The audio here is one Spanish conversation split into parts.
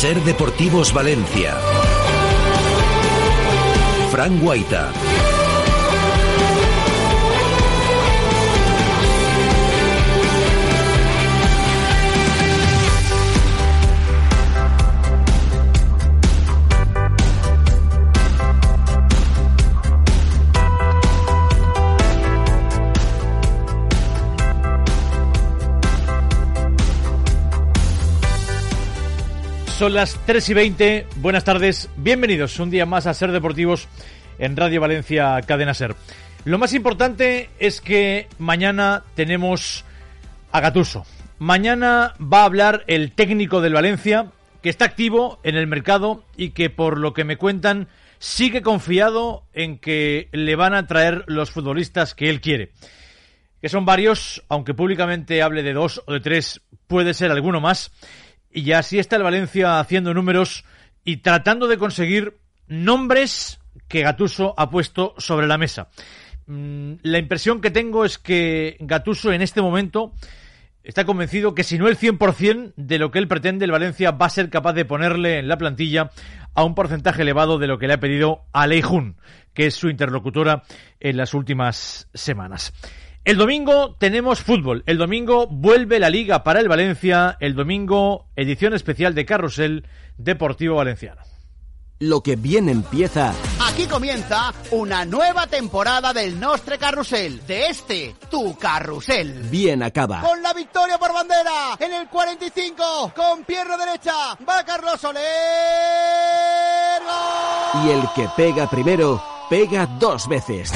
Ser Deportivos Valencia. Fran Guaita. Son las 3:20, buenas tardes, bienvenidos un día más a Ser Deportivos en Radio Valencia Cadena Ser. Lo más importante es que mañana tenemos a Gattuso. Mañana va a hablar el técnico del Valencia, que está activo en el mercado y que, por lo que me cuentan, sigue confiado en que le van a traer los futbolistas que él quiere. Que son varios, aunque públicamente hable de 2 o de 3, puede ser alguno más. Y así está el Valencia haciendo números y tratando de conseguir nombres que Gattuso ha puesto sobre la mesa. La impresión que tengo es que Gattuso en este momento está convencido que, si no el 100% de lo que él pretende, el Valencia va a ser capaz de ponerle en la plantilla a un porcentaje elevado de lo que le ha pedido a Aleijun, que es su interlocutora en las últimas semanas. El domingo tenemos fútbol, el domingo vuelve la Liga para el Valencia, el domingo edición especial de Carrusel Deportivo Valenciano. Lo que bien empieza... Aquí comienza una nueva temporada del Nostre Carrusel, de este, tu Carrusel. Bien acaba. Con la victoria por bandera, en el 45, con pierna derecha, va Carlos Soler. ¡Gol! Y el que pega primero, pega 2 veces.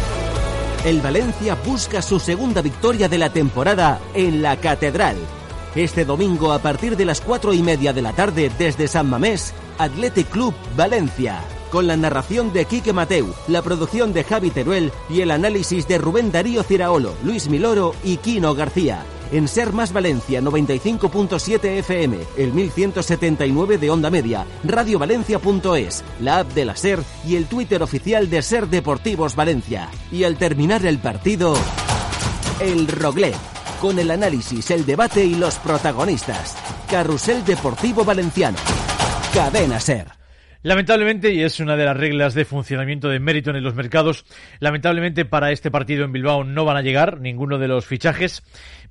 El Valencia busca su segunda victoria de la temporada en la Catedral. Este domingo, a partir de las 4:30 de la tarde, desde San Mamés, Athletic Club Valencia. Con la narración de Quique Mateu, la producción de Javi Teruel y el análisis de Rubén Darío Ciraolo, Luis Miloro y Quino García. En Ser Más Valencia 95.7 FM, el 1179 de Onda Media, radiovalencia.es, la app de la Ser y el Twitter oficial de Ser Deportivos Valencia. Y al terminar el partido, el Roglet, con el análisis, el debate y los protagonistas. Carrusel Deportivo Valenciano. Cadena Ser. Lamentablemente, y es una de las reglas de funcionamiento de Meriton en los mercados, lamentablemente para este partido en Bilbao no van a llegar ninguno de los fichajes.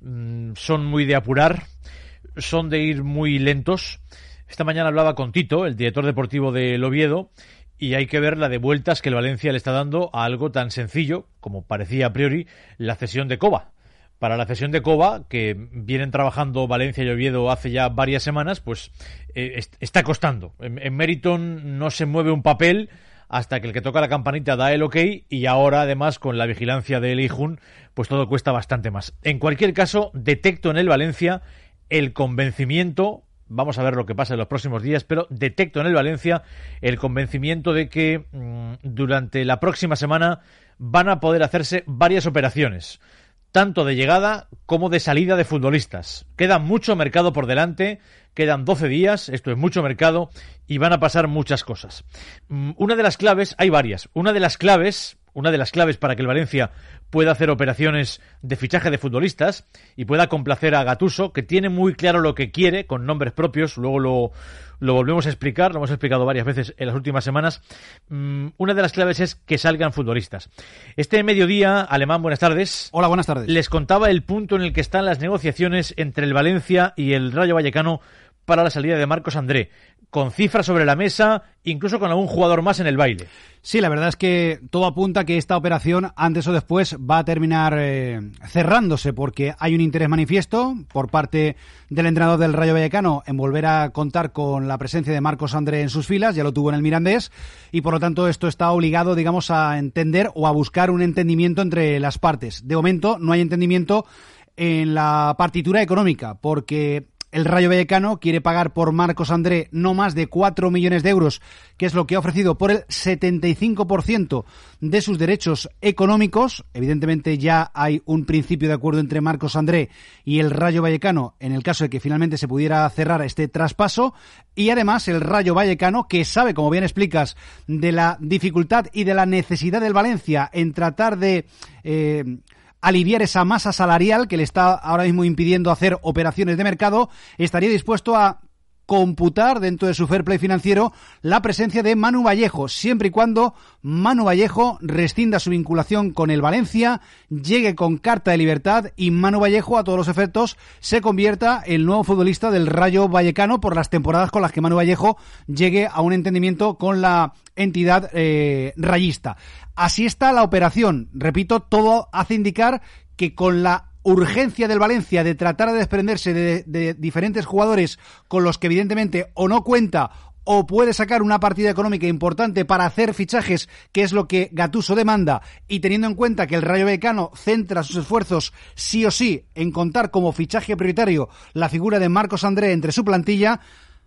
Son muy de apurar, son de ir muy lentos. Esta mañana hablaba con Tito, el director deportivo del Oviedo, y hay que ver la de vueltas que el Valencia le está dando a algo tan sencillo como parecía a priori la cesión de Coba. Para la cesión de Coba, que vienen trabajando Valencia y Oviedo hace ya varias semanas, pues está costando. En Meriton no se mueve un papel hasta que el que toca la campanita da el ok, y ahora, además, con la vigilancia de Aleijun, pues todo cuesta bastante más. En cualquier caso, detecto en el Valencia el convencimiento, vamos a ver lo que pasa en los próximos días, pero detecto en el Valencia el convencimiento de que durante la próxima semana van a poder hacerse varias operaciones, tanto de llegada como de salida de futbolistas. Queda mucho mercado por delante, quedan 12 días, esto es mucho mercado, y van a pasar muchas cosas. Una de las claves, hay varias, una de las claves para que el Valencia pueda hacer operaciones de fichaje de futbolistas y pueda complacer a Gattuso, que tiene muy claro lo que quiere, con nombres propios, luego lo volvemos a explicar, lo hemos explicado varias veces en las últimas semanas. Una de las claves es que salgan futbolistas. Este mediodía, Alemán, buenas tardes. Hola, buenas tardes. Les contaba el punto en el que están las negociaciones entre el Valencia y el Rayo Vallecano para la salida de Marcos André, con cifras sobre la mesa, incluso con algún jugador más en el baile. Sí, la verdad es que todo apunta a que esta operación, antes o después, va a terminar cerrándose, porque hay un interés manifiesto por parte del entrenador del Rayo Vallecano en volver a contar con la presencia de Marcos André en sus filas, ya lo tuvo en el Mirandés, y por lo tanto esto está obligado, digamos, a entender o a buscar un entendimiento entre las partes. De momento no hay entendimiento en la partitura económica, porque el Rayo Vallecano quiere pagar por Marcos André no más de 4 millones de euros, que es lo que ha ofrecido por el 75% de sus derechos económicos. Evidentemente ya hay un principio de acuerdo entre Marcos André y el Rayo Vallecano en el caso de que finalmente se pudiera cerrar este traspaso. Y además el Rayo Vallecano, que sabe, como bien explicas, de la dificultad y de la necesidad del Valencia en tratar de aliviar esa masa salarial que le está ahora mismo impidiendo hacer operaciones de mercado, estaría dispuesto a computar dentro de su fair play financiero la presencia de Manu Vallejo, siempre y cuando Manu Vallejo rescinda su vinculación con el Valencia, llegue con carta de libertad y Manu Vallejo, a todos los efectos, se convierta en el nuevo futbolista del Rayo Vallecano por las temporadas con las que Manu Vallejo llegue a un entendimiento con la entidad rayista. Así está la operación. Repito, todo hace indicar que con la urgencia del Valencia de tratar de desprenderse de diferentes jugadores con los que evidentemente o no cuenta o puede sacar una partida económica importante para hacer fichajes, que es lo que Gattuso demanda, y teniendo en cuenta que el Rayo Vallecano centra sus esfuerzos sí o sí en contar como fichaje prioritario la figura de Marcos André entre su plantilla,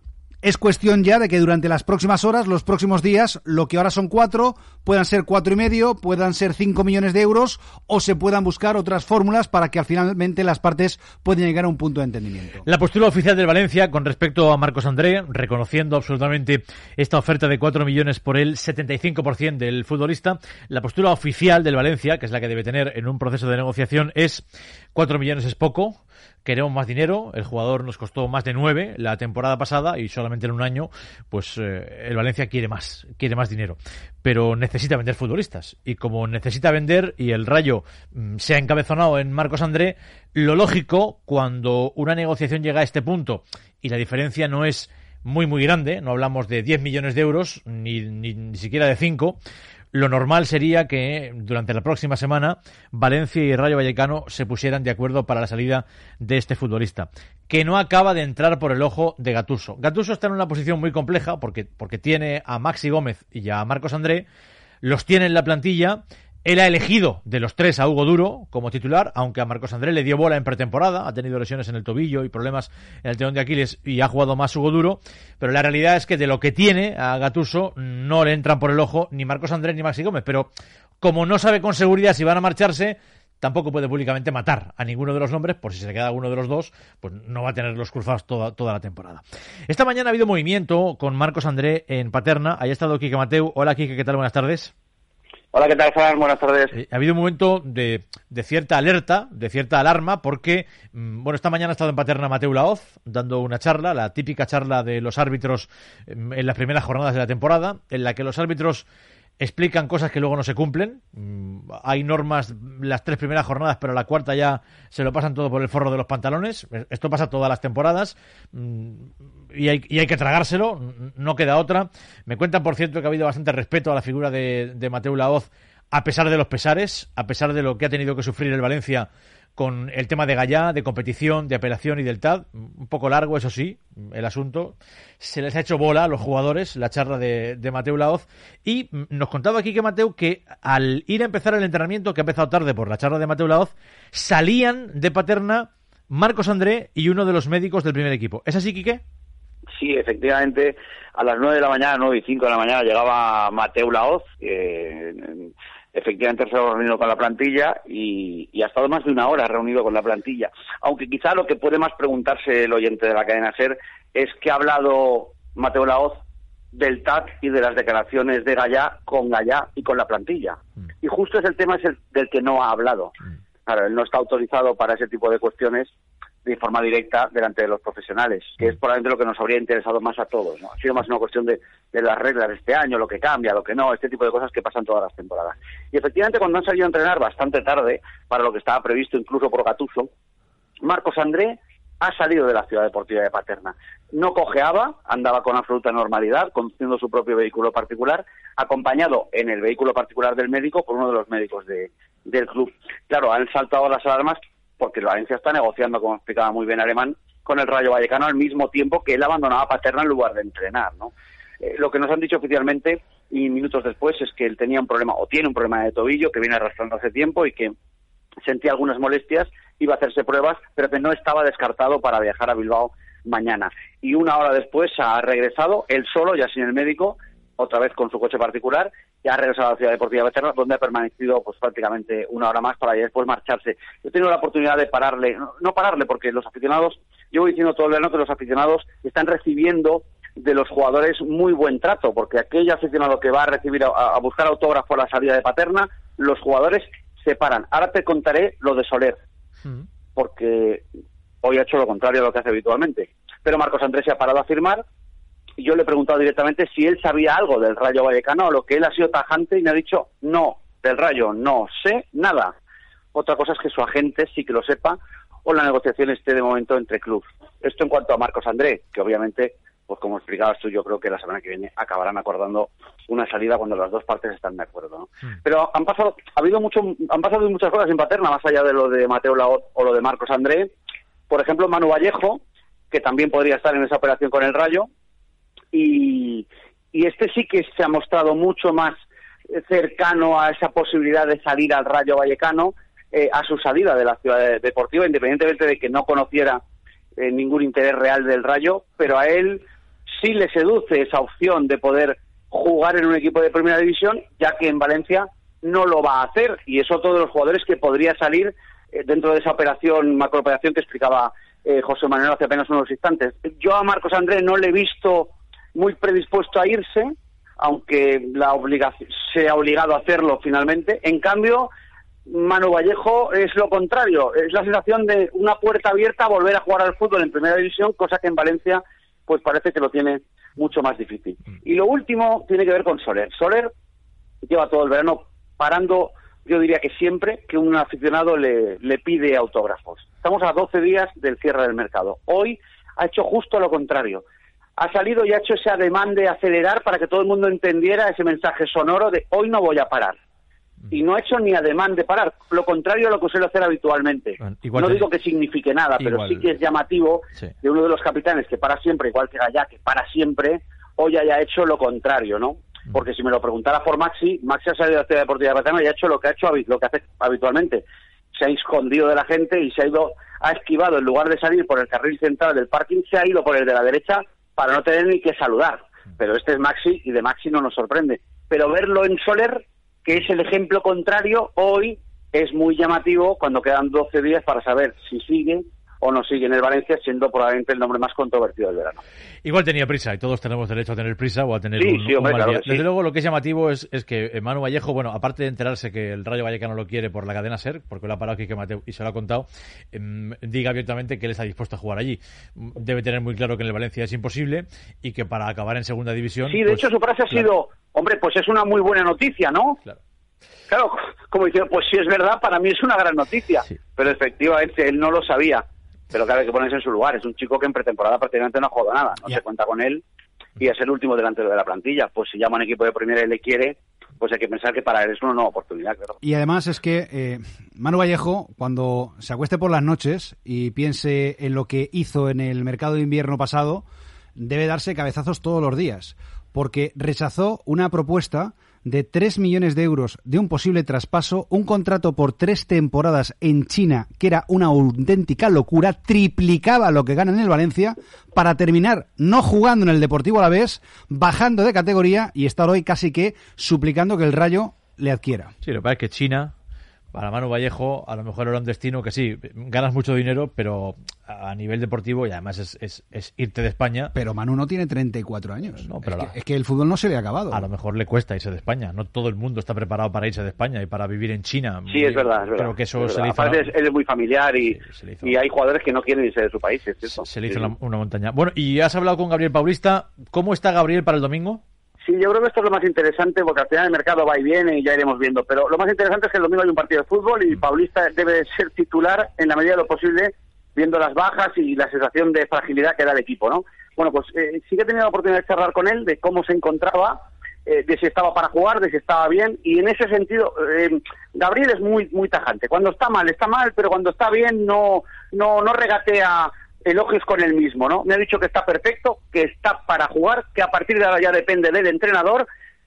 es cuestión ya de que durante las próximas horas, los próximos días, lo que ahora son 4, puedan ser 4,5, puedan ser 5 millones de euros, o se puedan buscar otras fórmulas para que finalmente las partes puedan llegar a un punto de entendimiento. La postura oficial del Valencia con respecto a Marcos André, reconociendo absolutamente esta oferta de 4 millones por el 75% del futbolista, la postura oficial del Valencia, que es la que debe tener en un proceso de negociación, es 4 millones es poco. Queremos más dinero, el jugador nos costó más de 9 la temporada pasada y solamente en un año, pues el Valencia quiere más dinero, pero necesita vender futbolistas, y como necesita vender y el Rayo se ha encabezonado en Marcos André, lo lógico cuando una negociación llega a este punto y la diferencia no es muy grande, no hablamos de 10 millones de euros ni siquiera de 5, lo normal sería que durante la próxima semana Valencia y Rayo Vallecano se pusieran de acuerdo para la salida de este futbolista, que no acaba de entrar por el ojo de Gattuso. Gattuso está en una posición muy compleja porque tiene a Maxi Gómez y a Marcos André, los tiene en la plantilla. Él ha elegido de los 3 a Hugo Duro como titular, aunque a Marcos André le dio bola en pretemporada, ha tenido lesiones en el tobillo y problemas en el tendón de Aquiles y ha jugado más Hugo Duro, pero la realidad es que de lo que tiene a Gattuso no le entran por el ojo ni Marcos André ni Maxi Gómez, pero como no sabe con seguridad si van a marcharse, tampoco puede públicamente matar a ninguno de los nombres, por si se le queda alguno de los dos, pues no va a tener los cruzados toda la temporada. Esta mañana ha habido movimiento con Marcos André en Paterna, ahí ha estado Quique Mateu. Hola Quique, ¿qué tal? Buenas tardes. Hola, ¿qué tal, Fran? Buenas tardes. Ha habido un momento de cierta alerta, de cierta alarma, porque, esta mañana ha estado en Paterna Mateu Laoz, dando una charla, la típica charla de los árbitros en las primeras jornadas de la temporada, en la que los árbitros explican cosas que luego no se cumplen. Hay normas las 3 primeras jornadas, pero la cuarta ya se lo pasan todo por el forro de los pantalones. Esto pasa todas las temporadas y hay que tragárselo, no queda otra. Me cuentan, por cierto, que ha habido bastante respeto a la figura de Mateu Laoz, a pesar de los pesares, a pesar de lo que ha tenido que sufrir el Valencia con el tema de Gallá, de competición, de apelación y del TAD. Un poco largo, eso sí, el asunto. Se les ha hecho bola a los jugadores la charla de Mateu Laoz. Y nos contaba aquí que Mateu, que al ir a empezar el entrenamiento, que ha empezado tarde por la charla de Mateu Laoz, salían de Paterna Marcos André y uno de los médicos del primer equipo. ¿Es así, Quique? Sí, efectivamente, a las 9 de la mañana, 9:05 de la mañana, llegaba Mateu Laoz, efectivamente se ha reunido con la plantilla y ha estado más de una hora reunido con la plantilla. Aunque quizá lo que puede más preguntarse el oyente de la cadena SER es qué ha hablado Mateu Laoz del TAC y de las declaraciones de Gallá y con la plantilla. Y justo es el tema del que no ha hablado. Claro, él no está autorizado para ese tipo de cuestiones de forma directa delante de los profesionales, que es probablemente lo que nos habría interesado más a todos, ¿no? Ha sido más una cuestión de las reglas de este año, lo que cambia, lo que no, este tipo de cosas que pasan todas las temporadas. Y efectivamente, cuando han salido a entrenar bastante tarde, para lo que estaba previsto incluso por Gattuso, Marcos André ha salido de la Ciudad Deportiva de Paterna. No cojeaba, andaba con absoluta normalidad, conduciendo su propio vehículo particular, acompañado en el vehículo particular del médico por uno de los médicos del club. Claro, han saltado las alarmas porque el Valencia está negociando, como explicaba muy bien Alemán, con el Rayo Vallecano al mismo tiempo que él abandonaba Paterna en lugar de entrenar, ¿no? Lo que nos han dicho oficialmente y minutos después es que él tenía un problema, o tiene un problema de tobillo que viene arrastrando hace tiempo y que sentía algunas molestias, iba a hacerse pruebas, pero que no estaba descartado para viajar a Bilbao mañana. Y una hora después ha regresado, él solo, ya sin el médico, otra vez con su coche particular, y ha regresado a la Ciudad Deportiva de Paterna, donde ha permanecido pues prácticamente una hora más para después marcharse. Yo he tenido la oportunidad de pararle, no pararle porque los aficionados, yo voy diciendo todo el verano que los aficionados están recibiendo de los jugadores muy buen trato, porque aquel aficionado que va a recibir a buscar autógrafo a la salida de Paterna, los jugadores se paran. Ahora te contaré lo de Soler, porque hoy ha hecho lo contrario a lo que hace habitualmente. pero Marcos Andrés se ha parado a firmar, y yo le he preguntado directamente si él sabía algo del Rayo Vallecano, a lo que él ha sido tajante y me ha dicho, no, del Rayo no sé nada. Otra cosa es que su agente sí que lo sepa, o la negociación esté de momento entre clubes. Esto en cuanto a Marcos Andrés, que obviamente, pues como explicabas tú, yo creo que la semana que viene acabarán acordando una salida cuando las dos partes están de acuerdo, ¿no? Pero han pasado muchas cosas en Paterna, más allá de lo de Mateu Laoz o lo de Marcos Andrés. Por ejemplo, Manu Vallejo, que también podría estar en esa operación con el Rayo, y este sí que se ha mostrado mucho más cercano a esa posibilidad de salir al Rayo Vallecano, a su salida de la ciudad deportiva, independientemente de que no conociera ningún interés real del Rayo, pero a él sí le seduce esa opción de poder jugar en un equipo de primera división, ya que en Valencia no lo va a hacer, y es otro de los jugadores que podría salir dentro de esa macrooperación que explicaba José Manuel hace apenas unos instantes. Yo a Marcos Andrés no le he visto muy predispuesto a irse, aunque se ha obligado a hacerlo finalmente. En cambio, Manu Vallejo es lo contrario, es la sensación de una puerta abierta a volver a jugar al fútbol en primera división, cosa que en Valencia pues parece que lo tiene mucho más difícil. Y lo último tiene que ver con Soler. Soler lleva todo el verano parando, yo diría que siempre que un aficionado le pide autógrafos. Estamos a 12 días del cierre del mercado. Hoy ha hecho justo lo contrario. Ha salido y ha hecho ese ademán de acelerar para que todo el mundo entendiera ese mensaje sonoro de hoy no voy a parar. Y no ha hecho ni ademán de parar, lo contrario a lo que suele hacer habitualmente. No digo que signifique nada, pero sí que es llamativo de uno de los capitanes que para siempre, igual que Gallá, que para siempre, hoy haya hecho lo contrario, ¿no? Porque si me lo preguntara por Maxi ha salido de la Ciudad Deportiva de Paterna y ha hecho lo que hace habitualmente. Se ha escondido de la gente y ha esquivado, en lugar de salir por el carril central del parking, se ha ido por el de la derecha para no tener ni que saludar. Pero este es Maxi y de Maxi no nos sorprende. Pero verlo en Soler, que es el ejemplo contrario, hoy es muy llamativo cuando quedan 12 días para saber si sigue o no sigue en el Valencia, siendo probablemente el nombre más controvertido del verano. Igual tenía prisa, y todos tenemos derecho a tener prisa o a tener un mal claro día. sí. Desde luego, lo que es llamativo es que Manu Vallejo, bueno, aparte de enterarse que el Rayo Vallecano lo quiere por la cadena SER, porque lo ha parado Quique Mateu y se lo ha contado, diga abiertamente que él está dispuesto a jugar allí. Debe tener muy claro que en el Valencia es imposible y que para acabar en segunda división... Sí, de hecho su frase ha sido, hombre, pues es una muy buena noticia, ¿no? Claro, como diciendo, pues si es verdad, para mí es una gran noticia. Sí. Pero efectivamente él no lo sabía. Pero claro, hay que ponerse en su lugar. Es un chico que en pretemporada prácticamente no ha jugado nada. No se cuenta con él y es el último delantero de la plantilla. Pues si llama a un equipo de primera y le quiere, pues hay que pensar que para él es una nueva oportunidad, claro. Y además es que Manu Vallejo, cuando se acueste por las noches y piense en lo que hizo en el mercado de invierno pasado, debe darse cabezazos todos los días. Porque rechazó una propuesta de 3 millones de euros de un posible traspaso, un contrato por 3 temporadas en China, que era una auténtica locura, triplicaba lo que gana en el Valencia, para terminar no jugando en el Deportivo Alavés, bajando de categoría y estar hoy casi que suplicando que el Rayo le adquiera. Sí, lo que pasa es que China, para Manu Vallejo, a lo mejor era un destino que sí, ganas mucho dinero, pero a nivel deportivo, y además es irte de España. Pero Manu no tiene 34 años. No, pero es que el fútbol no se le ha acabado. A lo mejor le cuesta irse de España. No todo el mundo está preparado para irse de España y para vivir en China. Sí, es verdad. Creo que eso se le hizo... Aparte, él es muy familiar y hay jugadores que no quieren irse de su país, ¿es cierto? Se le hizo una montaña. Bueno, y has hablado con Gabriel Paulista. ¿Cómo está Gabriel para el domingo? Sí, yo creo que esto es lo más interesante, porque al final el mercado va y viene y ya iremos viendo, pero lo más interesante es que el domingo hay un partido de fútbol y Paulista debe ser titular en la medida de lo posible, viendo las bajas y la sensación de fragilidad que da el equipo, ¿no? Bueno, pues sí que he tenido la oportunidad de charlar con él, de cómo se encontraba, de si estaba para jugar, de si estaba bien, y en ese sentido, Gabriel es muy tajante. Cuando está mal, pero cuando está bien no regatea elogios con él mismo, ¿no? Me ha dicho que está perfecto, que está para jugar, que a partir de ahora ya depende del entrenador,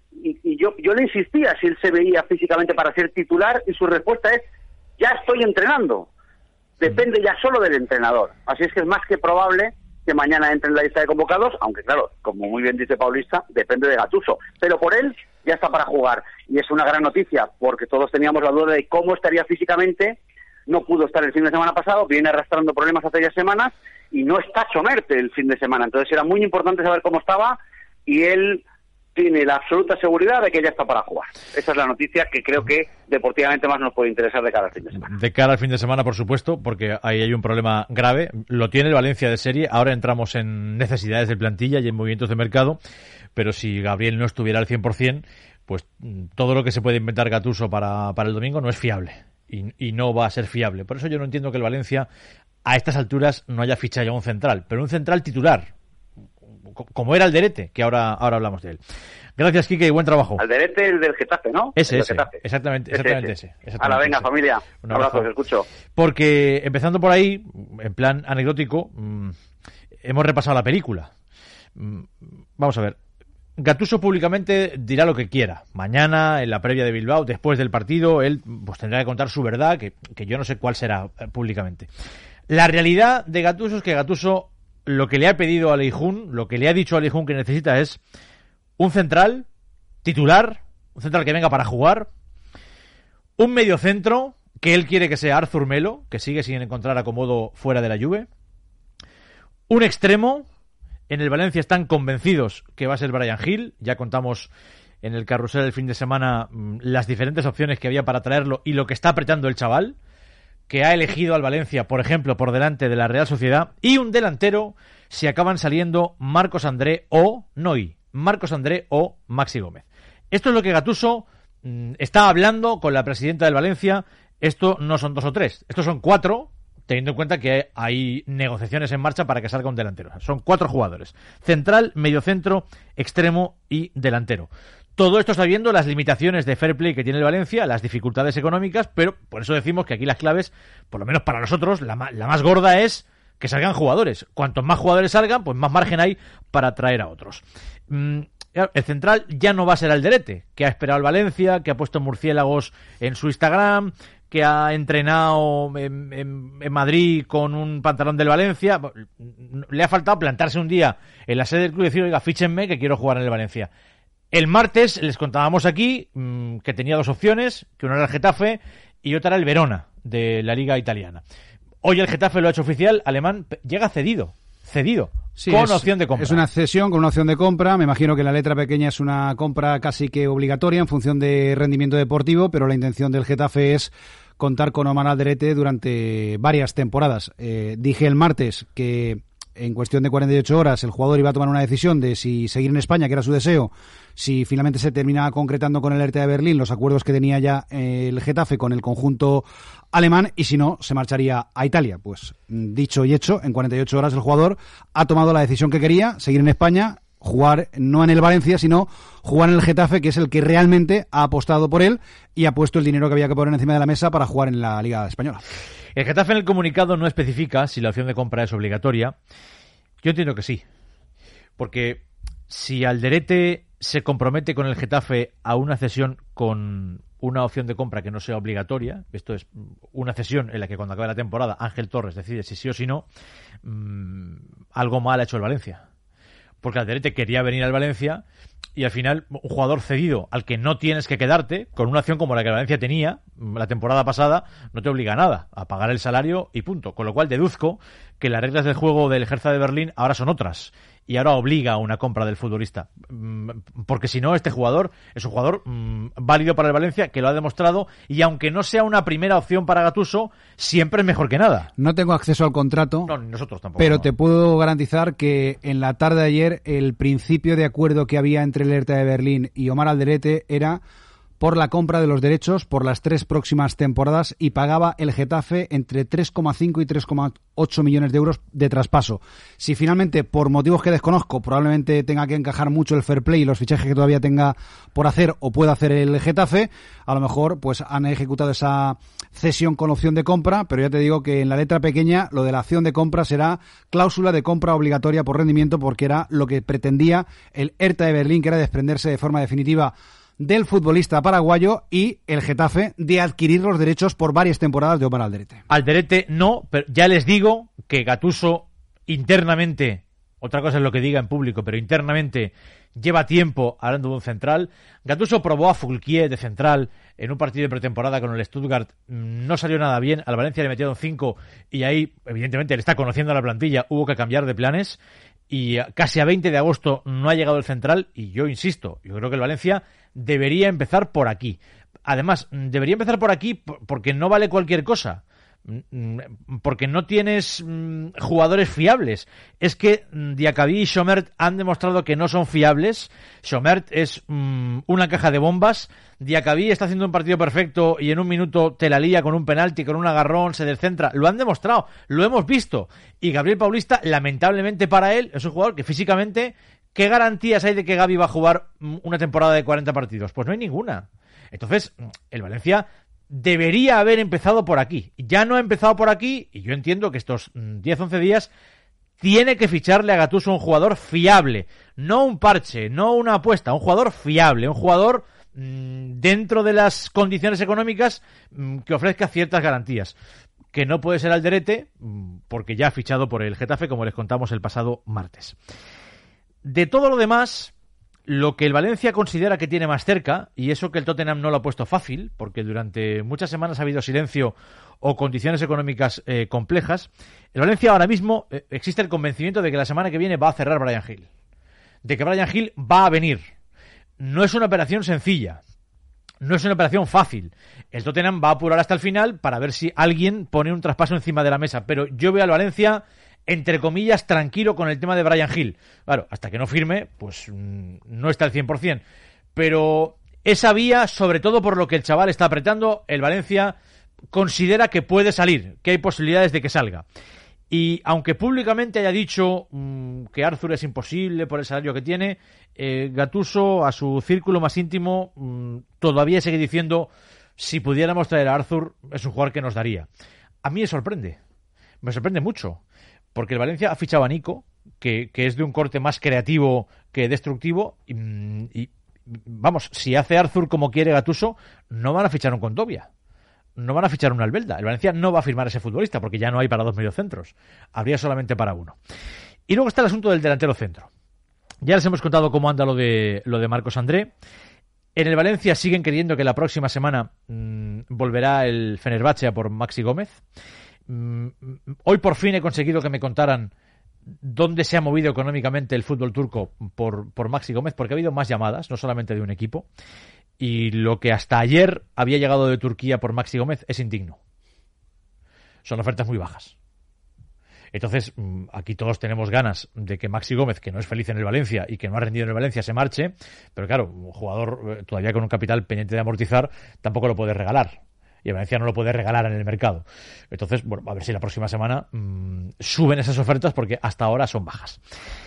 y yo le insistía si él se veía físicamente para ser titular, y su respuesta es, ya estoy entrenando, depende ya solo del entrenador. Así es que es más que probable que mañana entre en la lista de convocados, aunque claro, como muy bien dice Paulista, depende de Gattuso, pero por él ya está para jugar, y es una gran noticia, porque todos teníamos la duda de cómo estaría físicamente. No pudo estar el fin de semana pasado, viene arrastrando problemas hace ya semanas, y no está Chomerte el fin de semana. Entonces era muy importante saber cómo estaba, y él tiene la absoluta seguridad de que ya está para jugar. Esa es la noticia que creo que deportivamente más nos puede interesar de cara al fin de semana. De cara al fin de semana, por supuesto, porque ahí hay un problema grave. Lo tiene el Valencia de serie. Ahora entramos en necesidades de plantilla y en movimientos de mercado, pero si Gabriel no estuviera al 100%, pues todo lo que se puede inventar Gattuso para el domingo no es fiable y no va a ser fiable. Por eso yo no entiendo que el Valencia a estas alturas no haya fichado ya un central, pero un central titular, como era Alderete, que ahora hablamos de él. Gracias, Quique, y buen trabajo. Alderete, el del Getafe, ¿no? Ese, exactamente ese. Ahora venga, familia. Un abrazo, os escucho. Porque, empezando por ahí, en plan anecdótico, hemos repasado la película. Vamos a ver. Gattuso públicamente dirá lo que quiera. Mañana, en la previa de Bilbao, después del partido, él pues tendrá que contar su verdad, que yo no sé cuál será públicamente. La realidad de Gattuso es que Gattuso lo que le ha pedido a Leijun, lo que le ha dicho a Leijun que necesita es un central titular, un central que venga para jugar, un mediocentro que él quiere que sea Arthur Melo, que sigue sin encontrar acomodo fuera de la Juve, un extremo. En el Valencia están convencidos que va a ser Bryan Gil. Ya contamos en el carrusel del fin de semana las diferentes opciones que había para traerlo y lo que está apretando el chaval, que ha elegido al Valencia, por ejemplo, por delante de la Real Sociedad, y un delantero si acaban saliendo Marcos André o Noi, Marcos André o Maxi Gómez. Esto es lo que Gattuso está hablando con la presidenta del Valencia. Esto no son 2 o 3, estos son 4, teniendo en cuenta que hay negociaciones en marcha para que salga un delantero. Son 4 jugadores: central, mediocentro, extremo y delantero. Todo esto sabiendo las limitaciones de fair play que tiene el Valencia, las dificultades económicas, pero por eso decimos que aquí las claves, por lo menos para nosotros, la más gorda es que salgan jugadores. Cuantos más jugadores salgan, pues más margen hay para traer a otros. El central ya no va a ser Alderete, que ha esperado el Valencia, que ha puesto murciélagos en su Instagram, que ha entrenado en Madrid con un pantalón del Valencia. Le ha faltado plantarse un día en la sede del club y decir: oiga, fíchenme que quiero jugar en el Valencia. El martes les contábamos aquí que tenía 2 opciones, que una era el Getafe y otra era el Verona, de la Liga Italiana. Hoy el Getafe lo ha hecho oficial, Alemán llega cedido, sí, con opción de compra. Es una cesión con una opción de compra. Me imagino que la letra pequeña es una compra casi que obligatoria en función de rendimiento deportivo, pero la intención del Getafe es contar con Omar Alderete durante varias temporadas. Dije el martes que en cuestión de 48 horas el jugador iba a tomar una decisión de si seguir en España, que era su deseo, si finalmente se terminaba concretando con el Hertha de Berlín los acuerdos que tenía ya el Getafe con el conjunto alemán, y si no, se marcharía a Italia. Pues dicho y hecho, en 48 horas el jugador ha tomado la decisión que quería: seguir en España, jugar no en el Valencia, sino jugar en el Getafe, que es el que realmente ha apostado por él y ha puesto el dinero que había que poner encima de la mesa para jugar en la Liga Española. El Getafe en el comunicado no especifica si la opción de compra es obligatoria. Yo entiendo que sí, porque si Alderete se compromete con el Getafe a una cesión con una opción de compra que no sea obligatoria, esto es una cesión en la que cuando acabe la temporada Ángel Torres decide si sí o si no, algo mal ha hecho el Valencia. Porque Alderete quería venir al Valencia y al final un jugador cedido al que no tienes que quedarte, con una opción como la que el Valencia tenía la temporada pasada, no te obliga a nada, a pagar el salario y punto. Con lo cual deduzco que las reglas del juego del Hertha de Berlín ahora son otras y ahora obliga a una compra del futbolista. Porque si no, este jugador es un jugador válido para el Valencia, que lo ha demostrado, y aunque no sea una primera opción para Gattuso, siempre es mejor que nada. No tengo acceso al contrato, no, ni nosotros tampoco, pero no. Te puedo garantizar que en la tarde de ayer el principio de acuerdo que había entre el Hertha de Berlín y Omar Alderete era por la compra de los derechos por las 3 próximas temporadas, y pagaba el Getafe entre 3,5 y 3,8 millones de euros de traspaso. Si finalmente, por motivos que desconozco, probablemente tenga que encajar mucho el fair play y los fichajes que todavía tenga por hacer o pueda hacer el Getafe, a lo mejor pues han ejecutado esa cesión con opción de compra, pero ya te digo que en la letra pequeña lo de la opción de compra será cláusula de compra obligatoria por rendimiento, porque era lo que pretendía el Hertha de Berlín, que era desprenderse de forma definitiva del futbolista paraguayo, y el Getafe de adquirir los derechos por varias temporadas de Omar Alderete. Alderete no, pero ya les digo que Gattuso internamente, otra cosa es lo que diga en público, pero internamente lleva tiempo hablando de un central. Gattuso probó a Foulquier de central en un partido de pretemporada con el Stuttgart, no salió nada bien, al Valencia le metieron 5 y ahí evidentemente le está conociendo a la plantilla, hubo que cambiar de planes. y casi a 20 de agosto no ha llegado el central, y yo insisto, yo creo que el Valencia debería empezar por aquí. Además, debería empezar por aquí porque no vale cualquier cosa, porque no tienes jugadores fiables. Es que Diacabí y Chomert han demostrado que no son fiables. Chomert es una caja de bombas. Diacabí está haciendo un partido perfecto y en un minuto te la lía con un penalti, con un agarrón, se descentra. Lo han demostrado, lo hemos visto. Y Gabriel Paulista, lamentablemente para él, es un jugador que físicamente, ¿qué garantías hay de que Gavi va a jugar una temporada de 40 partidos? Pues no hay ninguna. Entonces, el Valencia debería haber empezado por aquí. Ya no ha empezado por aquí, y yo entiendo que estos 10-11 días tiene que ficharle a Gattuso un jugador fiable, no un parche, no una apuesta, un jugador fiable, un jugador dentro de las condiciones económicas que ofrezca ciertas garantías. Que no puede ser Alderete, porque ya ha fichado por el Getafe, como les contamos el pasado martes. De todo lo demás, lo que el Valencia considera que tiene más cerca, y eso que el Tottenham no lo ha puesto fácil, porque durante muchas semanas ha habido silencio o condiciones económicas complejas, el Valencia ahora mismo existe el convencimiento de que la semana que viene va a cerrar Bryan Gil. De que Bryan Gil va a venir. No es una operación sencilla. No es una operación fácil. El Tottenham va a apurar hasta el final para ver si alguien pone un traspaso encima de la mesa. Pero yo veo al Valencia, entre comillas, tranquilo con el tema de Bryan Gil. Claro, hasta que no firme, pues no está al 100%. Pero esa vía, sobre todo por lo que el chaval está apretando, el Valencia considera que puede salir, que hay posibilidades de que salga. Y aunque públicamente haya dicho que Arthur es imposible por el salario que tiene, Gattuso, a su círculo más íntimo, todavía sigue diciendo, si pudiéramos traer a Arthur, es un jugador que nos daría. A mí me sorprende mucho, porque el Valencia ha fichado a Nico, que es de un corte más creativo que destructivo, y vamos, si hace Arthur como quiere Gattuso, no van a fichar un Condovia. No van a fichar un Albelda. El Valencia no va a firmar a ese futbolista porque ya no hay para dos mediocentros. Habría solamente para uno. Y luego está el asunto del delantero centro. Ya les hemos contado cómo anda lo de Marcos André. En el Valencia siguen creyendo que la próxima semana volverá el Fenerbahce a por Maxi Gómez. Hoy por fin he conseguido que me contaran dónde se ha movido económicamente el fútbol turco por Maxi Gómez, porque ha habido más llamadas, no solamente de un equipo. Y lo que hasta ayer había llegado de Turquía por Maxi Gómez es indigno. Son ofertas muy bajas. Entonces, aquí todos tenemos ganas de que Maxi Gómez, que no es feliz en el Valencia y que no ha rendido en el Valencia, se marche. Pero claro, un jugador todavía con un capital pendiente de amortizar, tampoco lo puede regalar. Y el Valencia no lo puede regalar en el mercado. Entonces, bueno, a ver si la próxima semana suben esas ofertas, porque hasta ahora son bajas.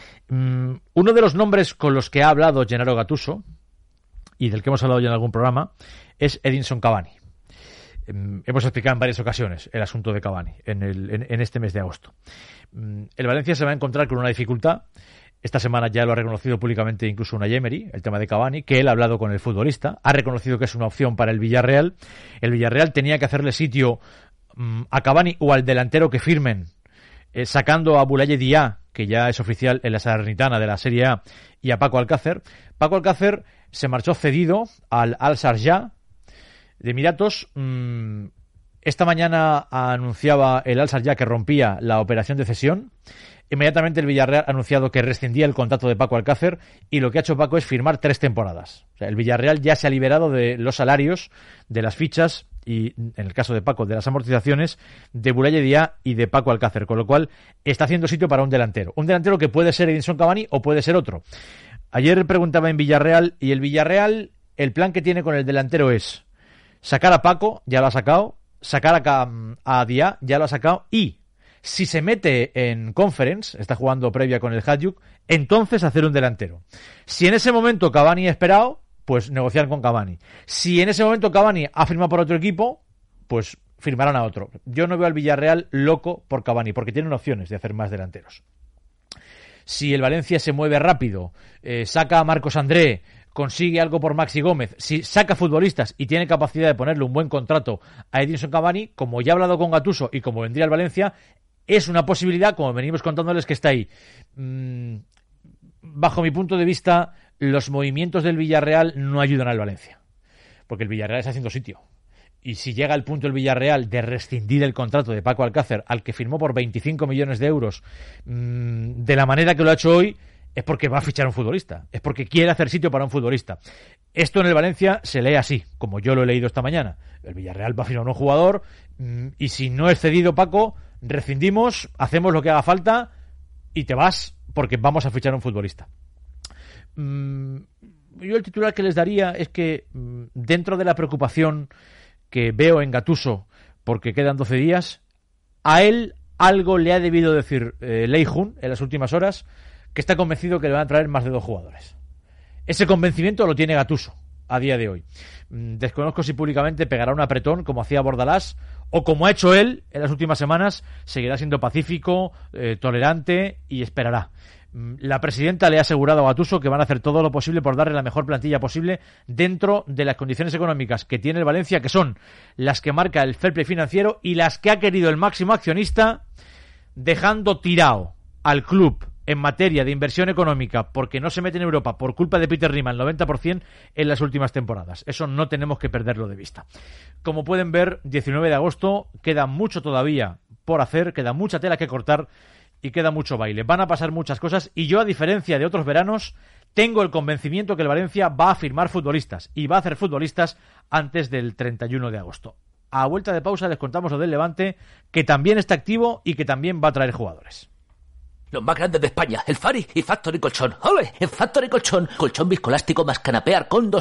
Uno de los nombres con los que ha hablado Gennaro Gattuso, y del que hemos hablado ya en algún programa, es Edinson Cavani. Hemos explicado en varias ocasiones el asunto de Cavani en este mes de agosto. El Valencia se va a encontrar con una dificultad. Esta semana ya lo ha reconocido públicamente incluso Unai Emery, el tema de Cavani, que él ha hablado con el futbolista, ha reconocido que es una opción para el Villarreal. El Villarreal tenía que hacerle sitio a Cavani o al delantero que firmen, sacando a Boulaye Dia, que ya es oficial en la Salernitana de la Serie A, y a Paco Alcácer. Paco Alcácer se marchó cedido al Al-Sharjah de Emiratos. Esta mañana anunciaba el Al-Sharjah que rompía la operación de cesión. Inmediatamente el Villarreal ha anunciado que rescindía el contrato de Paco Alcácer, y lo que ha hecho Paco es firmar 3 temporadas. O sea, el Villarreal ya se ha liberado de los salarios, de las fichas y, en el caso de Paco, de las amortizaciones de Boulaye Dia y de Paco Alcácer, con lo cual está haciendo sitio para un delantero que puede ser Edinson Cavani o puede ser otro. Ayer preguntaba en Villarreal, y el Villarreal, el plan que tiene con el delantero es sacar a Paco, ya lo ha sacado, sacar a Dia, ya lo ha sacado, y si se mete en Conference, está jugando previa con el Hajduk, entonces hacer un delantero. Si en ese momento Cavani ha esperado, pues negociar con Cavani. Si en ese momento Cavani ha firmado por otro equipo, pues firmarán a otro. Yo no veo al Villarreal loco por Cavani, porque tienen opciones de hacer más delanteros. Si el Valencia se mueve rápido, saca a Marcos André, consigue algo por Maxi Gómez, si saca futbolistas y tiene capacidad de ponerle un buen contrato a Edinson Cavani, como ya ha hablado con Gattuso y como vendría el Valencia, es una posibilidad, como venimos contándoles, que está ahí. Bajo mi punto de vista, los movimientos del Villarreal no ayudan al Valencia, porque el Villarreal está haciendo sitio. y si llega el punto el Villarreal de rescindir el contrato de Paco Alcácer, al que firmó por 25 millones de euros, de la manera que lo ha hecho hoy, es porque va a fichar un futbolista, es porque quiere hacer sitio para un futbolista. Esto en el Valencia se lee así, como yo lo he leído esta mañana. El Villarreal va a firmar un jugador, y si no es cedido Paco, rescindimos, hacemos lo que haga falta y te vas porque vamos a fichar un futbolista. Yo el titular que les daría es que dentro de la preocupación que veo en Gattuso porque quedan 12 días, a él algo le ha debido decir Lei Jun en las últimas horas, que está convencido que le van a traer más de 2 jugadores. Ese convencimiento lo tiene Gattuso a día de hoy. Desconozco si públicamente pegará un apretón como hacía Bordalás, o como ha hecho él en las últimas semanas, seguirá siendo pacífico, tolerante y esperará. La presidenta le ha asegurado a Gattuso que van a hacer todo lo posible por darle la mejor plantilla posible dentro de las condiciones económicas que tiene el Valencia, que son las que marca el fair play financiero y las que ha querido el máximo accionista, dejando tirado al club en materia de inversión económica porque no se mete en Europa por culpa de Peter Rima el 90% en las últimas temporadas. Eso no tenemos que perderlo de vista. Como pueden ver, 19 de agosto, queda mucho todavía por hacer, queda mucha tela que cortar y queda mucho baile. Van a pasar muchas cosas y yo, a diferencia de otros veranos, tengo el convencimiento que el Valencia va a firmar futbolistas y va a hacer futbolistas antes del 31 de agosto. A vuelta de pausa les contamos lo del Levante, que también está activo y que también va a traer jugadores. Los más grandes de España, el Fari y Factory Colchón. ¡Ole! En Factory Colchón, colchón viscoelástico más canapé con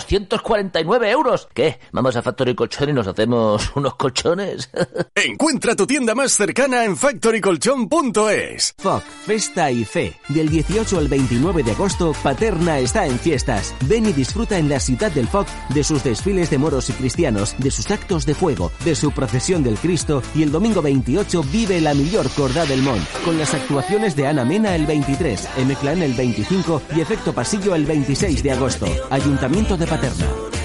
249 euros. ¿Qué? ¿Vamos a Factory Colchón y nos hacemos unos colchones? Encuentra tu tienda más cercana en factorycolchón.es. FOC, Festa y Fe. Del 18 al 29 de agosto, Paterna está en fiestas. Ven y disfruta en la ciudad del FOC de sus desfiles de moros y cristianos, de sus actos de fuego, de su procesión del Cristo, y el domingo 28 vive la millor cordá del món, con las actuaciones de Ana Mena el 23, M-Clan el 25 y Efecto Pasillo el 26 de agosto. Ayuntamiento de Paterna.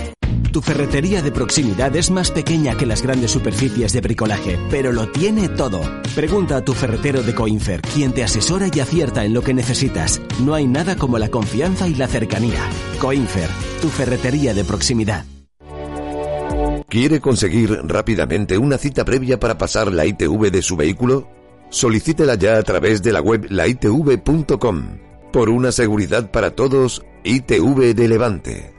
Tu ferretería de proximidad es más pequeña que las grandes superficies de bricolaje, pero lo tiene todo. Pregunta a tu ferretero de Coinfer, quien te asesora y acierta en lo que necesitas. No hay nada como la confianza y la cercanía. Coinfer, tu ferretería de proximidad. ¿Quiere conseguir rápidamente una cita previa para pasar la ITV de su vehículo? Solicítela ya a través de la web laitv.com. Por una seguridad para todos, ITV de Levante.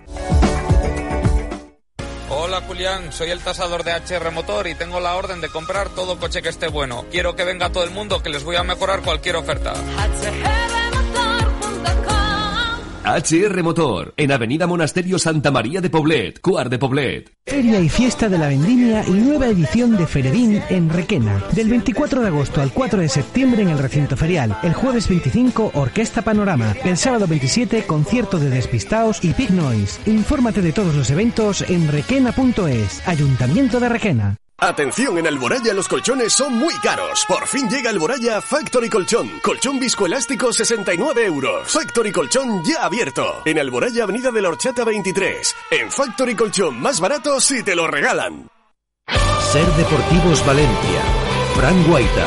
Hola Julián, soy el tasador de HR Motor y tengo la orden de comprar todo coche que esté bueno. Quiero que venga todo el mundo, que les voy a mejorar cualquier oferta. HR Motor, en Avenida Monasterio Santa María de Poblet, Cuart de Poblet. Feria y fiesta de la Vendimia y nueva edición de Feredín en Requena. Del 24 de agosto al 4 de septiembre en el recinto ferial. El jueves 25, Orquesta Panorama. El sábado 27, concierto de Despistaos y Big Noise. Infórmate de todos los eventos en requena.es. Ayuntamiento de Requena. Atención, en Alboraya los colchones son muy caros. Por fin llega Alboraya Factory Colchón. Colchón viscoelástico 69 euros. Factory Colchón ya abierto. En Alboraya, Avenida de la Horchata 23. En Factory Colchón, más barato si te lo regalan. Ser Deportivos Valencia. Fran Guaita.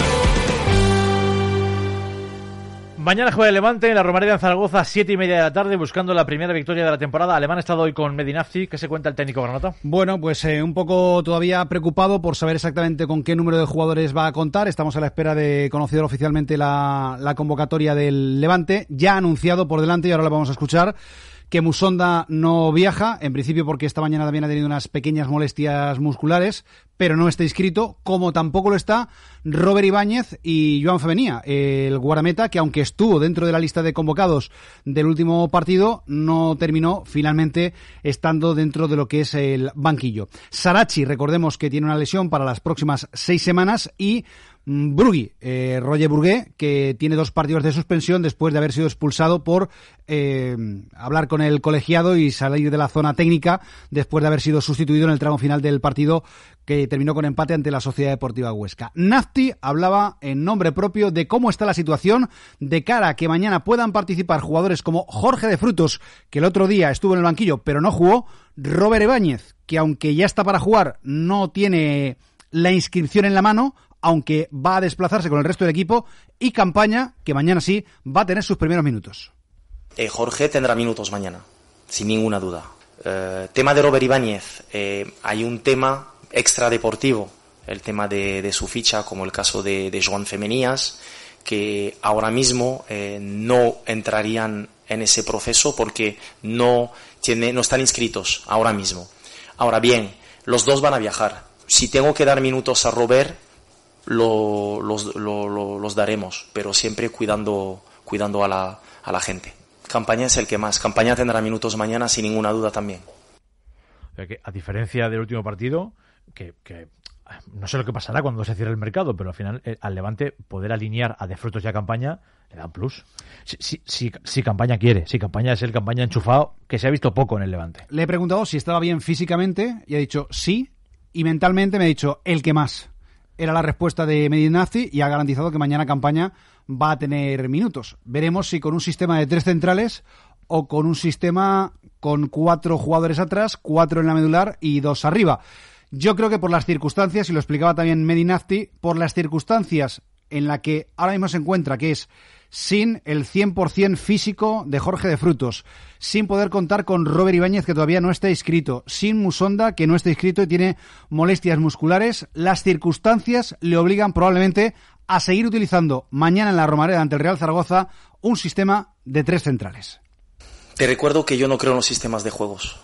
Mañana juega el Levante en la Romareda en Zaragoza, 7:30 de la tarde, buscando la primera victoria de la temporada. Alemán ha estado hoy con Medinafti. ¿Qué se cuenta el técnico Granata? Bueno, pues un poco todavía preocupado por saber exactamente con qué número de jugadores va a contar. Estamos a la espera de conocer oficialmente la convocatoria del Levante. Ya ha anunciado por delante, y ahora la vamos a escuchar, que Musonda no viaja, en principio porque esta mañana también ha tenido unas pequeñas molestias musculares, pero no está inscrito, como tampoco lo está Robert Ibáñez y Joan Femenía, el guardameta, que aunque estuvo dentro de la lista de convocados del último partido, no terminó finalmente estando dentro de lo que es el banquillo. Sarachi, recordemos que tiene una lesión para las próximas 6 semanas, y Brugui, Roger Burgué, que tiene 2 partidos de suspensión después de haber sido expulsado por hablar con el colegiado y salir de la zona técnica después de haber sido sustituido en el tramo final del partido que terminó con empate ante la Sociedad Deportiva Huesca. Nafti hablaba en nombre propio de cómo está la situación de cara a que mañana puedan participar jugadores como Jorge de Frutos, que el otro día estuvo en el banquillo pero no jugó, Robert Ibáñez, que aunque ya está para jugar, no tiene la inscripción en la mano, aunque va a desplazarse con el resto del equipo, y Campaña, que mañana sí va a tener sus primeros minutos. Jorge tendrá minutos mañana, sin ninguna duda. Tema de Robert Ibáñez, hay un tema extradeportivo, el tema de su ficha, como el caso de Joan Femenías, que ahora mismo no entrarían en ese proceso porque no están inscritos ahora mismo. Ahora bien, los dos van a viajar. Si tengo que dar minutos a Robert, los daremos, pero siempre cuidando a la gente. Campaña es el que más. Campaña tendrá minutos mañana sin ninguna duda también. A diferencia del último partido, que no sé lo que pasará cuando se cierre el mercado, pero al final al Levante poder alinear a De Frutos y a Campaña le da un plus. Si Campaña quiere, si Campaña es el Campaña enchufado, que se ha visto poco en el Levante. Le he preguntado si estaba bien físicamente y ha dicho sí, y mentalmente me ha dicho el que más. Era la respuesta de Medinazzi y ha garantizado que mañana Campaña va a tener minutos. Veremos si con un sistema de 3 centrales o con un sistema con 4 jugadores atrás, 4 en la medular y 2 arriba. Yo creo que por las circunstancias, y lo explicaba también Medinazzi, por las circunstancias en la que ahora mismo se encuentra, que es sin el 100% físico de Jorge de Frutos, sin poder contar con Robert Ibáñez, que todavía no está inscrito, sin Musonda, que no está inscrito y tiene molestias musculares, las circunstancias le obligan probablemente a seguir utilizando mañana en la Romareda ante el Real Zaragoza un sistema de 3 centrales. Te recuerdo que yo no creo en los sistemas de juegos.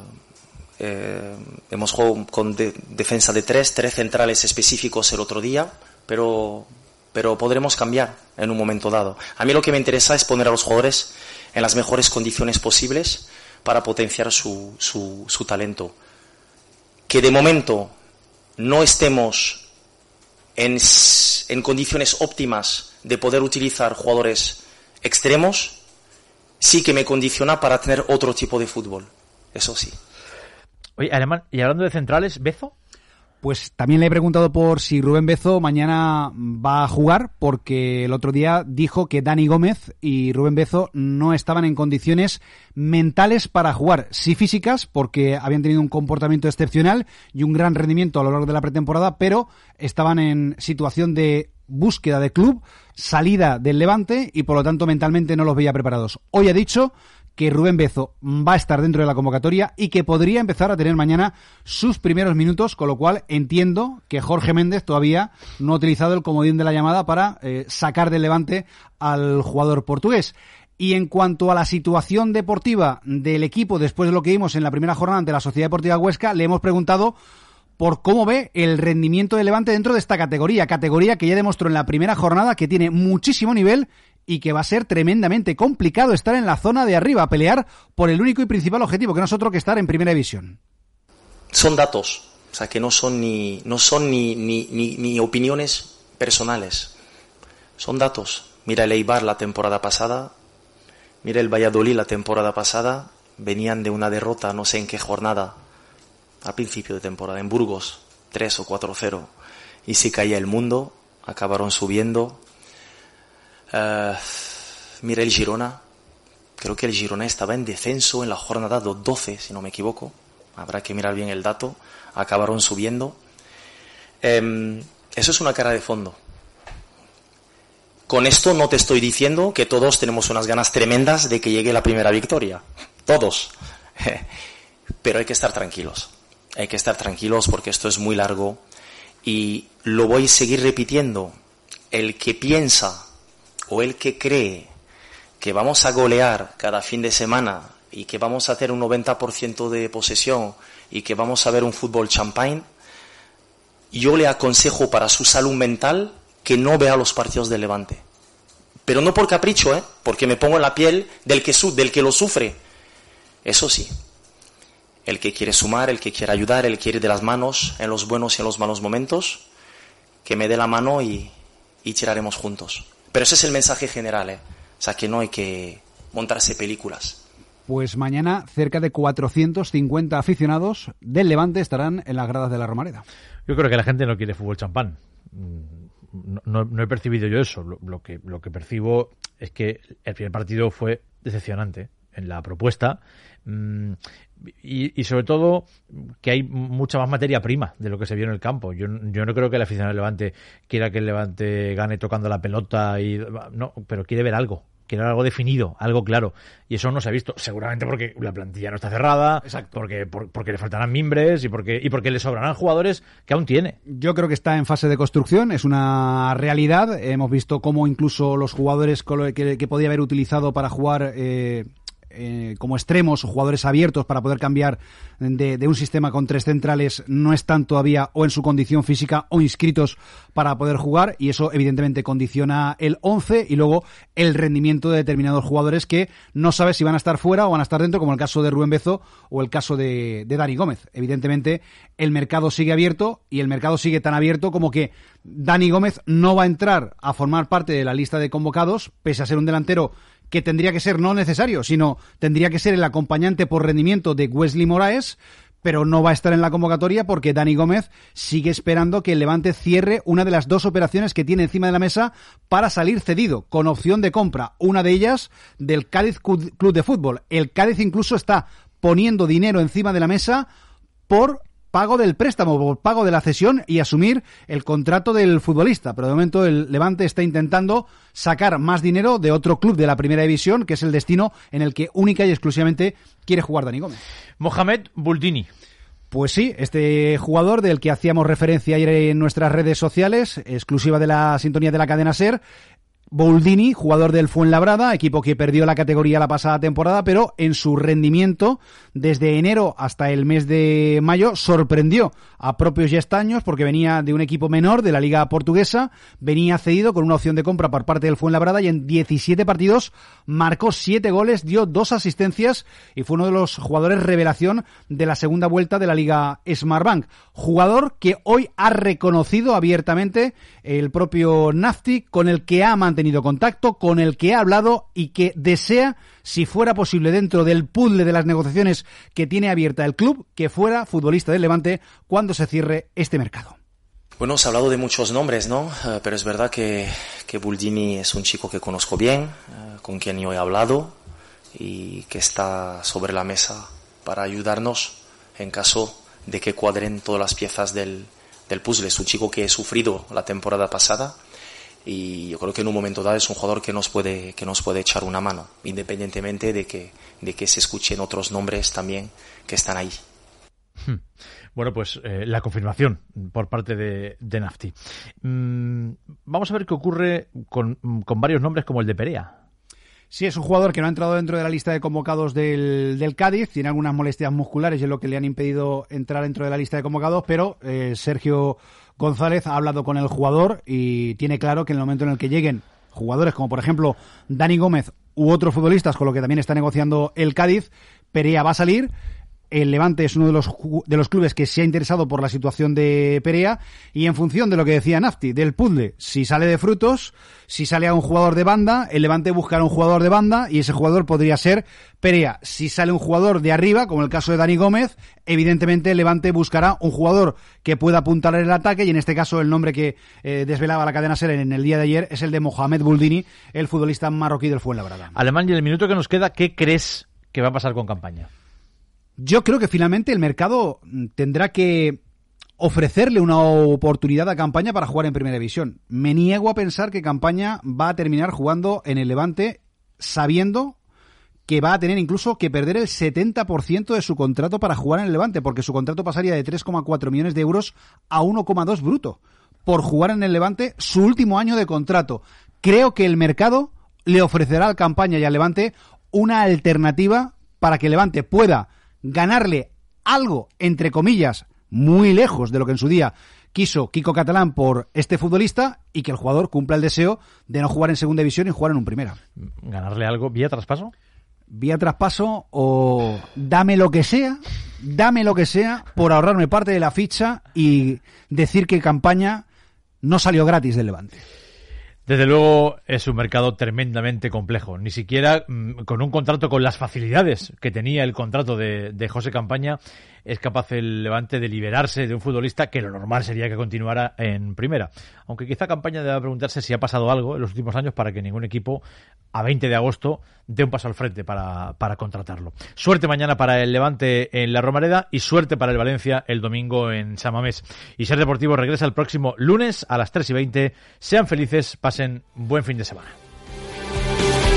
Hemos jugado con defensa de 3 centrales específicos el otro día, pero podremos cambiar en un momento dado. A mí lo que me interesa es poner a los jugadores en las mejores condiciones posibles para potenciar su talento. Que de momento no estemos en condiciones óptimas de poder utilizar jugadores extremos, sí que me condiciona para tener otro tipo de fútbol. Eso sí. Oye, Alemán, y hablando de centrales, ¿Bezo? Pues también le he preguntado por si Rubén Bezo mañana va a jugar, porque el otro día dijo que Dani Gómez y Rubén Bezo no estaban en condiciones mentales para jugar, sí físicas, porque habían tenido un comportamiento excepcional y un gran rendimiento a lo largo de la pretemporada, pero estaban en situación de búsqueda de club, salida del Levante y por lo tanto mentalmente no los veía preparados. Hoy ha dicho que Rubén Bezo va a estar dentro de la convocatoria y que podría empezar a tener mañana sus primeros minutos, con lo cual entiendo que Jorge Méndez todavía no ha utilizado el comodín de la llamada para sacar del Levante al jugador portugués. Y en cuanto a la situación deportiva del equipo después de lo que vimos en la primera jornada ante la Sociedad Deportiva Huesca, le hemos preguntado por cómo ve el rendimiento del Levante dentro de esta categoría que ya demostró en la primera jornada que tiene muchísimo nivel y que va a ser tremendamente complicado estar en la zona de arriba, pelear por el único y principal objetivo, que no es otro que estar en primera división. Son datos, o sea, que no son ni opiniones personales. Son datos. Mira el Eibar la temporada pasada, mira el Valladolid la temporada pasada, venían de una derrota, no sé en qué jornada, a principio de temporada, en Burgos, 3 o 4-0, y se caía el mundo, acabaron subiendo. Mira el Girona, creo que el Girona estaba en descenso en la jornada 12, si no me equivoco, habrá que mirar bien el dato, acabaron subiendo. Eso es una cara de fondo. Con esto no te estoy diciendo que todos tenemos unas ganas tremendas de que llegue la primera victoria, todos, pero hay que estar tranquilos porque esto es muy largo y lo voy a seguir repitiendo. El que piensa o el que cree que vamos a golear cada fin de semana y que vamos a tener un 90% de posesión y que vamos a ver un fútbol champagne, yo le aconsejo para su salud mental que no vea los partidos del Levante. Pero no por capricho, porque me pongo en la piel del que lo sufre. Eso sí, el que quiere sumar, el que quiere ayudar, el que quiere ir de las manos en los buenos y en los malos momentos, que me dé la mano y tiraremos juntos. Pero ese es el mensaje general, O sea, que no hay que montarse películas. Pues mañana cerca de 450 aficionados del Levante estarán en las gradas de la Romareda. Yo creo que la gente no quiere fútbol champán. No he percibido yo eso. Lo que percibo es que el primer partido fue decepcionante en la propuesta y sobre todo que hay mucha más materia prima de lo que se vio en el campo. Yo no creo que el aficionado del Levante quiera que el Levante gane tocando la pelota no, pero quiere ver algo quiere algo definido, algo claro, y eso no se ha visto, seguramente porque la plantilla no está cerrada, porque le faltarán mimbres y porque le sobrarán jugadores que aún tiene. Yo creo que está en fase de construcción, es una realidad. Hemos visto cómo incluso los jugadores que podía haber utilizado para jugar como extremos o jugadores abiertos para poder cambiar de un sistema con 3 centrales no están todavía o en su condición física o inscritos para poder jugar, y eso evidentemente condiciona el 11 y luego el rendimiento de determinados jugadores que no sabes si van a estar fuera o van a estar dentro, como el caso de Rubén Bezo o el caso de Dani Gómez. Evidentemente el mercado sigue abierto, y el mercado sigue tan abierto como que Dani Gómez no va a entrar a formar parte de la lista de convocados, pese a ser un delantero que tendría que ser no necesario, sino tendría que ser el acompañante por rendimiento de Wesley Moraes, pero no va a estar en la convocatoria porque Dani Gómez sigue esperando que el Levante cierre una de las 2 operaciones que tiene encima de la mesa para salir cedido, con opción de compra, una de ellas del Cádiz Club de Fútbol. El Cádiz incluso está poniendo dinero encima de la mesa por pago del préstamo, por pago de la cesión y asumir el contrato del futbolista. Pero de momento el Levante está intentando sacar más dinero de otro club de la primera división, que es el destino en el que única y exclusivamente quiere jugar Dani Gómez. Mohamed Buldini. Pues sí, este jugador del que hacíamos referencia ayer en nuestras redes sociales, exclusiva de la sintonía de la cadena SER, Buldini, jugador del Fuenlabrada, equipo que perdió la categoría la pasada temporada, pero en su rendimiento desde enero hasta el mes de mayo sorprendió a propios y extraños, porque venía de un equipo menor de la Liga Portuguesa, venía cedido con una opción de compra por parte del Fuenlabrada y en 17 partidos marcó 7 goles, dio 2 asistencias y fue uno de los jugadores revelación de la segunda vuelta de la Liga Smartbank. Jugador que hoy ha reconocido abiertamente el propio Nafti, con el que ha mantenido contacto, con el que ha hablado y que desea, si fuera posible dentro del puzzle de las negociaciones que tiene abierta el club, que fuera futbolista del Levante cuando se cierre este mercado. Bueno, se ha hablado de muchos nombres, ¿no? Pero es verdad que Buldini es un chico que conozco bien, con quien yo he hablado y que está sobre la mesa para ayudarnos en caso de que cuadren todas las piezas del puzzle. Es un chico que he sufrido la temporada pasada y yo creo que en un momento dado es un jugador que nos puede echar una mano, independientemente de que se escuchen otros nombres también que están ahí. Bueno, pues la confirmación por parte de Nafti. Vamos a ver qué ocurre con varios nombres como el de Perea. Sí, es un jugador que no ha entrado dentro de la lista de convocados del Cádiz, tiene algunas molestias musculares y es lo que le han impedido entrar dentro de la lista de convocados, pero Sergio González ha hablado con el jugador y tiene claro que en el momento en el que lleguen jugadores como por ejemplo Dani Gómez u otros futbolistas, con lo que también está negociando el Cádiz, Perea va a salir. El Levante es uno de los clubes que se ha interesado por la situación de Perea, y en función de lo que decía Nafti, del puzzle, si sale de frutos, si sale a un jugador de banda, el Levante buscará un jugador de banda y ese jugador podría ser Perea. Si sale un jugador de arriba, como el caso de Dani Gómez, evidentemente el Levante buscará un jugador que pueda apuntar en el ataque, y en este caso el nombre que desvelaba la cadena SER en el día de ayer es el de Mohamed Buldini, el futbolista marroquí del Fuenlabrada. Alemán, y en el minuto que nos queda, ¿qué crees que va a pasar con Campaña? Yo creo que finalmente el mercado tendrá que ofrecerle una oportunidad a Campaña para jugar en Primera División. Me niego a pensar que Campaña va a terminar jugando en el Levante sabiendo que va a tener incluso que perder el 70% de su contrato para jugar en el Levante, porque su contrato pasaría de 3,4 millones de euros a 1,2 bruto por jugar en el Levante su último año de contrato. Creo que el mercado le ofrecerá al Campaña y al Levante una alternativa para que el Levante pueda ganarle algo, entre comillas, muy lejos de lo que en su día quiso Kiko Catalán por este futbolista, y que el jugador cumpla el deseo de no jugar en segunda división y jugar en un primera. ¿Ganarle algo vía traspaso? Vía traspaso o dame lo que sea por ahorrarme parte de la ficha y decir que Campaña no salió gratis del Levante. Desde luego es un mercado tremendamente complejo. Ni siquiera con un contrato con las facilidades que tenía el contrato de José Campaña es capaz el Levante de liberarse de un futbolista que lo normal sería que continuara en primera. Aunque quizá Campaña deba preguntarse si ha pasado algo en los últimos años para que ningún equipo a 20 de agosto dé un paso al frente para contratarlo. Suerte mañana para el Levante en la Romareda y suerte para el Valencia el domingo en San Mamés. Y Ser Deportivo regresa el próximo lunes a las 3:20. Sean felices, pasen buen fin de semana.